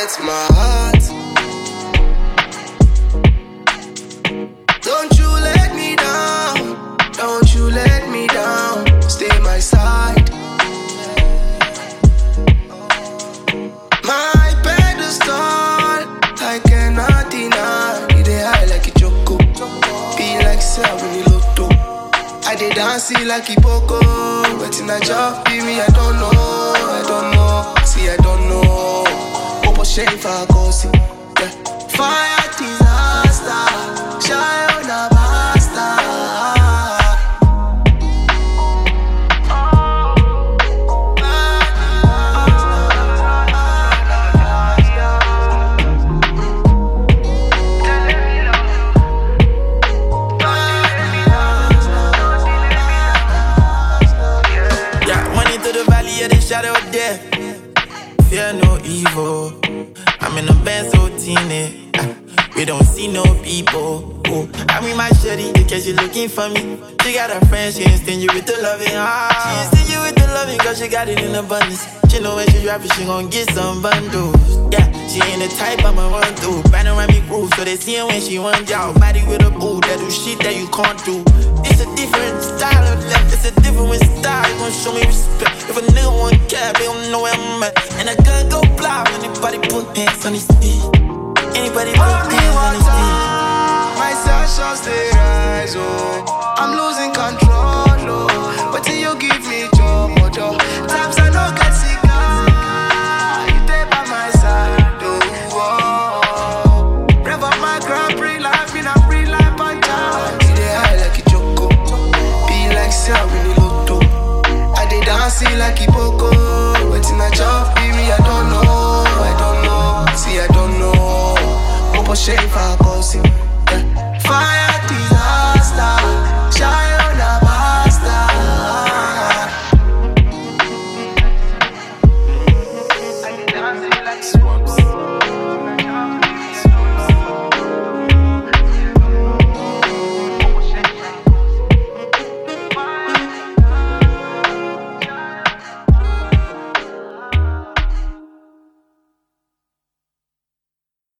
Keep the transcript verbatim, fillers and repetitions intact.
gets my heart. Don't you let me down, don't you let me down. Stay my side. My pedestal, I cannot deny. You dey high like a choco, be like seven lotto. I dey dance like a poco, but in a job, be me, I don't know, I don't know. See, I don't know. Popo shame for a cozy. Yeah. Fire disaster, shy on a basta. Shadow of death, fear no evil. I'm in a band so teeny. We don't see no people. Ooh. I mean my shorty because she looking for me. She got her friends, she ain't stingy with the loving heart. She ain't stingy with the loving cause she got it in abundance. She know when she drop it, she gon' get some bundles. Yeah, she ain't the type I'ma run through. Panoramic roof, so they see her when she runs out. Body with a boo, that do shit that you can't do. It's a different style of life, it's a different style. You gon' show me respect. If a nigga want cap, they don't know where I'm at. And I gotta go blind. Anybody put hands on his feet. Anybody put hands on his feet. My sensations they rise, oh. I'm losing control, oh. But till you give me joy, more joy. Times I don't get sick, you stay by my side, oh. Rev up my Grand Prix life, in a free life on time. See they high like a choco, be like seven lotto. I dey dancing like a poco, but in a job, be me, I don't know, I don't know. See, I don't know. Popo shame for